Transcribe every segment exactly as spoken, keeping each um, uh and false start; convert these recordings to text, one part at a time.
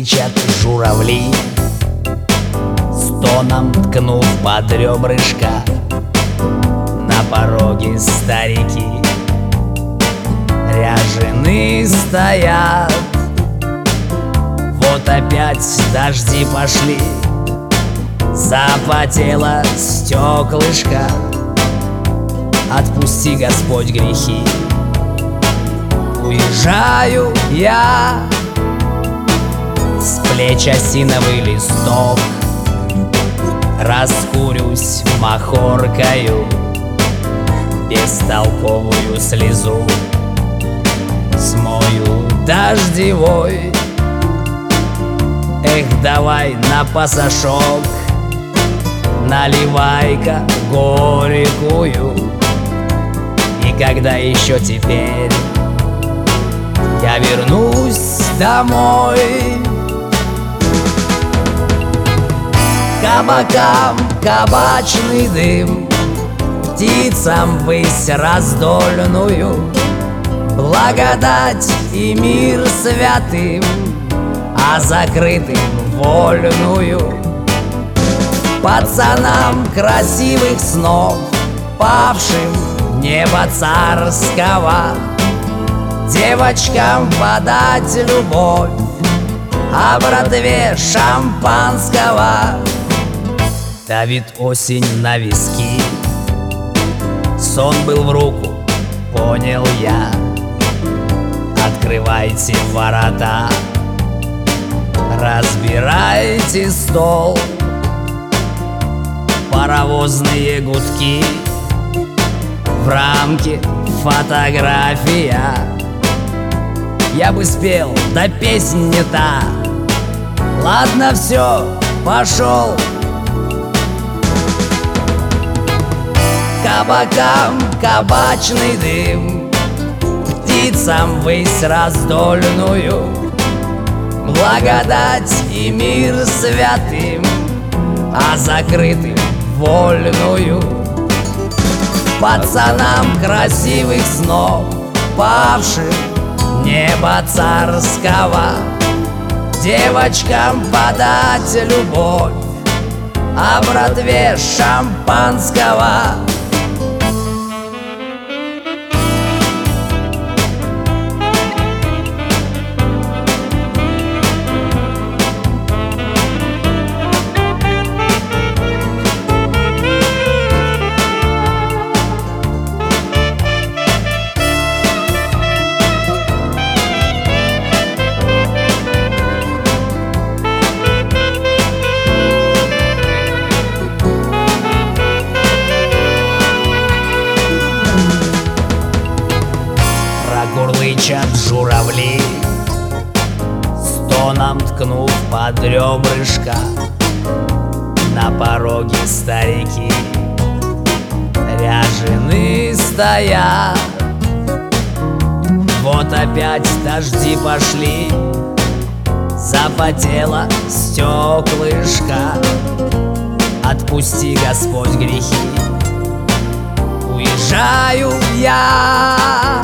Курлычат журавли, стоном ткнув под ребрышко. На пороге старики ряжены стоят. Вот опять дожди пошли, запотело стеклышко. Отпусти, Господь, грехи. Уезжаю я, с плеч осиновый листок. Раскурюсь махоркою, бестолковую слезу смою дождевой. Эх, давай на пасашок, наливай-ка горькую. И когда еще теперь я вернусь домой? Кабакам кабачный дым, птицам высь раздольную, благодать и мир святым, а закрытым вольную. Пацанам красивых снов, павшим неба царского, девочкам подать любовь, а братве шампанского. Давит осень на виски, сон был в руку, понял я. Открывайте ворота, разбирайте стол. Паровозные гудки, в рамке фотография. Я бы спел, да песня не та. Ладно, все, пошел. Кабакам кабачный дым, птицам высь раздольную, благодать и мир святым, а закрытым вольную. Пацанам красивых снов, павшим неба царского, девочкам подать любовь, а братве шампанского. Курлычат журавли, стоном ткнув под ребрышко. На пороге старики ряжены стоят. Вот опять дожди пошли, запотело стеклышко. Отпусти, Господь, грехи. Уезжаю я.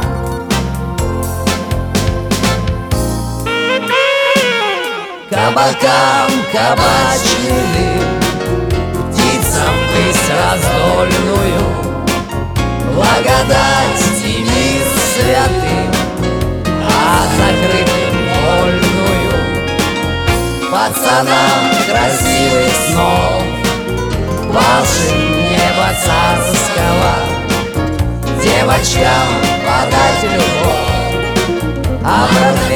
Кабакам кабачный дым, птицам высь раздольную, благодать и мир святым, а закрытым вольную. Пацанам красивых снов, павшим неба царского, девочкам подать любовь, а братве